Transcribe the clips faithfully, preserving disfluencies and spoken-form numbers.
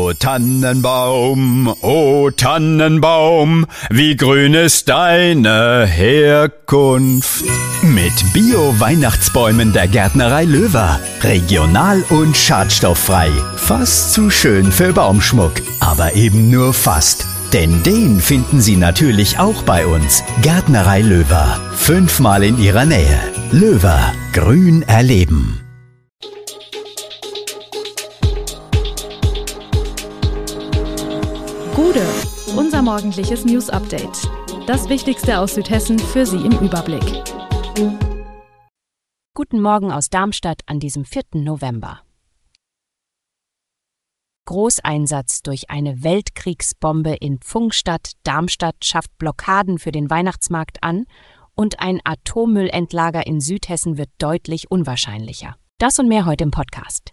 O Tannenbaum, o Tannenbaum, wie grün ist deine Herkunft. Mit Bio-Weihnachtsbäumen der Gärtnerei Löwer. Regional und schadstofffrei. Fast zu schön für Baumschmuck. Aber eben nur fast. Denn den finden Sie natürlich auch bei uns. Gärtnerei Löwer. Fünfmal in Ihrer Nähe. Löwer. Grün erleben. Gude, unser morgendliches News-Update. Das Wichtigste aus Südhessen für Sie im Überblick. Guten Morgen aus Darmstadt an diesem vierten November. Großeinsatz durch eine Weltkriegsbombe in Pfungstadt, Darmstadt schafft Blockaden für den Weihnachtsmarkt an und ein Atommüllendlager in Südhessen wird deutlich unwahrscheinlicher. Das und mehr heute im Podcast.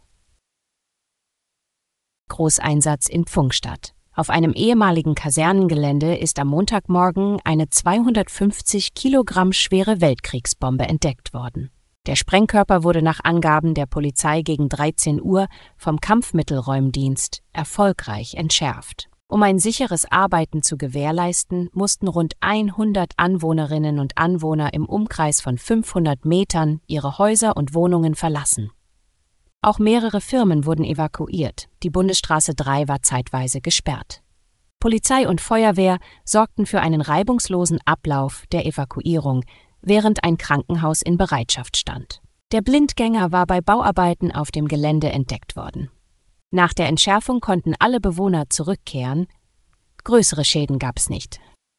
Großeinsatz in Pfungstadt. Auf einem ehemaligen Kasernengelände ist am Montagmorgen eine zweihundertfünfzig Kilogramm schwere Weltkriegsbombe entdeckt worden. Der Sprengkörper wurde nach Angaben der Polizei gegen dreizehn Uhr vom Kampfmittelräumdienst erfolgreich entschärft. Um ein sicheres Arbeiten zu gewährleisten, mussten rund hundert Anwohnerinnen und Anwohner im Umkreis von fünfhundert Metern ihre Häuser und Wohnungen verlassen. Auch mehrere Firmen wurden evakuiert. Die Bundesstraße drei war zeitweise gesperrt. Polizei und Feuerwehr sorgten für einen reibungslosen Ablauf der Evakuierung, während ein Krankenhaus in Bereitschaft stand. Der Blindgänger war bei Bauarbeiten auf dem Gelände entdeckt worden. Nach der Entschärfung konnten alle Bewohner zurückkehren. Größere Schäden gab es nicht.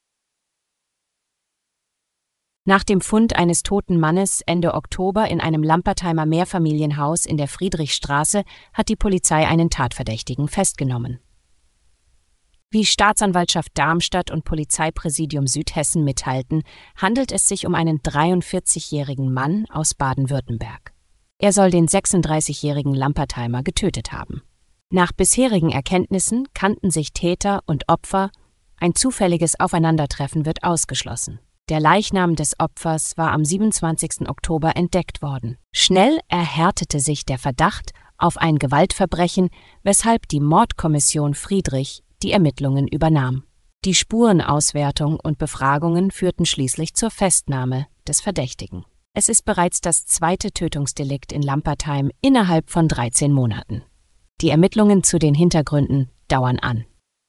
Nach dem Fund eines toten Mannes Ende Oktober in einem Lampertheimer Mehrfamilienhaus in der Friedrichstraße hat die Polizei einen Tatverdächtigen festgenommen. Wie Staatsanwaltschaft Darmstadt und Polizeipräsidium Südhessen mitteilten, handelt es sich um einen dreiundvierzigjährigen Mann aus Baden-Württemberg. Er soll den sechsunddreißigjährigen Lampertheimer getötet haben. Nach bisherigen Erkenntnissen kannten sich Täter und Opfer, ein zufälliges Aufeinandertreffen wird ausgeschlossen. Der Leichnam des Opfers war am siebenundzwanzigsten Oktober entdeckt worden. Schnell erhärtete sich der Verdacht auf ein Gewaltverbrechen, weshalb die Mordkommission Friedrich die Ermittlungen übernahm. Die Spurenauswertung und Befragungen führten schließlich zur Festnahme des Verdächtigen. Es ist bereits das zweite Tötungsdelikt in Lampertheim innerhalb von dreizehn Monaten. Die Ermittlungen zu den Hintergründen dauern an.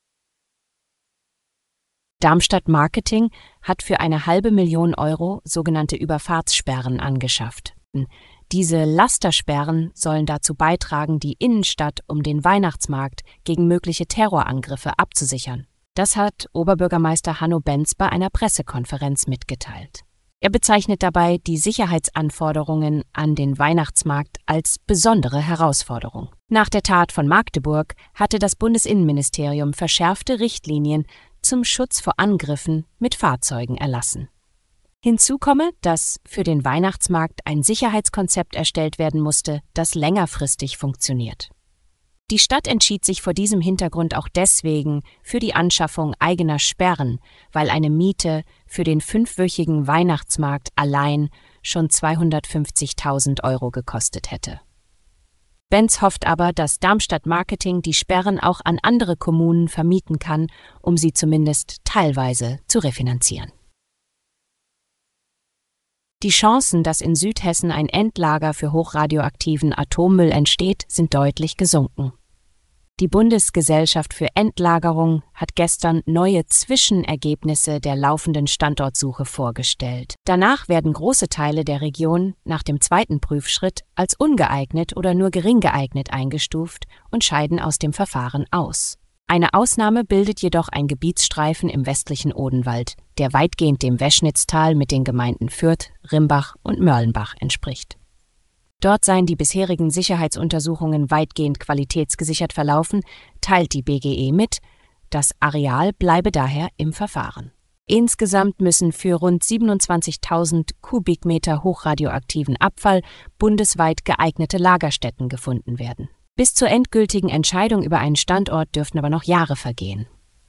Darmstadt Marketing hat für eine halbe Million Euro sogenannte Überfahrtssperren angeschafft. Diese Lastersperren sollen dazu beitragen, die Innenstadt um den Weihnachtsmarkt gegen mögliche Terrorangriffe abzusichern. Das hat Oberbürgermeister Hanno Benz bei einer Pressekonferenz mitgeteilt. Er bezeichnet dabei die Sicherheitsanforderungen an den Weihnachtsmarkt als besondere Herausforderung. Nach der Tat von Magdeburg hatte das Bundesinnenministerium verschärfte Richtlinien zum Schutz vor Angriffen mit Fahrzeugen erlassen. Hinzu komme, dass für den Weihnachtsmarkt ein Sicherheitskonzept erstellt werden musste, das längerfristig funktioniert. Die Stadt entschied sich vor diesem Hintergrund auch deswegen für die Anschaffung eigener Sperren, weil eine Miete für den fünfwöchigen Weihnachtsmarkt allein schon zweihundertfünfzigtausend Euro gekostet hätte. Benz hofft aber, dass Darmstadt Marketing die Sperren auch an andere Kommunen vermieten kann, um sie zumindest teilweise zu refinanzieren. Die Chancen, dass in Südhessen ein Endlager für hochradioaktiven Atommüll entsteht, sind deutlich gesunken. Die Bundesgesellschaft für Endlagerung hat gestern neue Zwischenergebnisse der laufenden Standortsuche vorgestellt. Danach werden große Teile der Region nach dem zweiten Prüfschritt als ungeeignet oder nur gering geeignet eingestuft und scheiden aus dem Verfahren aus. Eine Ausnahme bildet jedoch ein Gebietsstreifen im westlichen Odenwald, der weitgehend dem Weschnitztal mit den Gemeinden Fürth, Rimbach und Mörlenbach entspricht. Dort seien die bisherigen Sicherheitsuntersuchungen weitgehend qualitätsgesichert verlaufen, teilt die B G E mit, das Areal bleibe daher im Verfahren. Insgesamt müssen für rund siebenundzwanzigtausend Kubikmeter hochradioaktiven Abfall bundesweit geeignete Lagerstätten gefunden werden. Bis zur endgültigen Entscheidung über einen Standort dürften aber noch Jahre vergehen.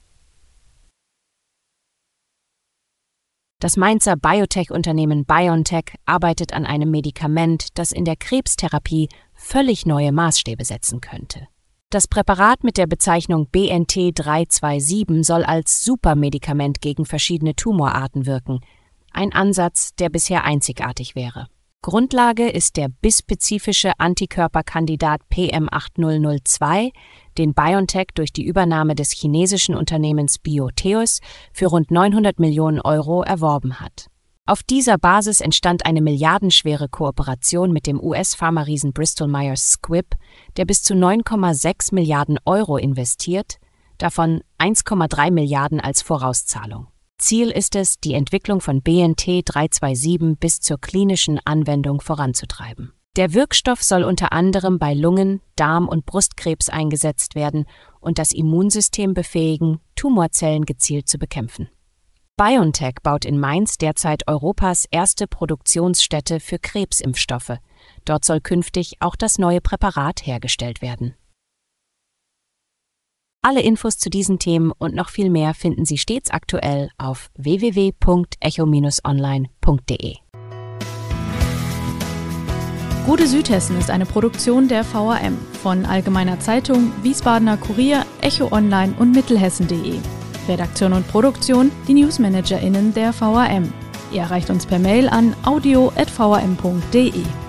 Das Mainzer Biotech-Unternehmen BioNTech arbeitet an einem Medikament, das in der Krebstherapie völlig neue Maßstäbe setzen könnte. Das Präparat mit der Bezeichnung B N T drei zwei sieben soll als Supermedikament gegen verschiedene Tumorarten wirken, ein Ansatz, der bisher einzigartig wäre. Grundlage ist der bispezifische Antikörperkandidat P M acht null null zwei, den BioNTech durch die Übernahme des chinesischen Unternehmens Biotheus für rund neunhundert Millionen Euro erworben hat. Auf dieser Basis entstand eine milliardenschwere Kooperation mit dem U S-Pharma-Riesen Bristol Myers Squibb, der bis zu neun Komma sechs Milliarden Euro investiert, davon eins Komma drei Milliarden als Vorauszahlung. Ziel ist es, die Entwicklung von B N T drei zwei sieben bis zur klinischen Anwendung voranzutreiben. Der Wirkstoff soll unter anderem bei Lungen-, Darm- und Brustkrebs eingesetzt werden und das Immunsystem befähigen, Tumorzellen gezielt zu bekämpfen. BioNTech baut in Mainz derzeit Europas erste Produktionsstätte für Krebsimpfstoffe. Dort soll künftig auch das neue Präparat hergestellt werden. Alle Infos zu diesen Themen und noch viel mehr finden Sie stets aktuell auf w w w punkt echo Bindestrich online punkt de. Gute Südhessen ist eine Produktion der V A M von Allgemeiner Zeitung, Wiesbadener Kurier, Echo Online und Mittelhessen punkt de. Redaktion und Produktion, die NewsmanagerInnen der V A M. Ihr erreicht uns per Mail an audio at v a m punkt de.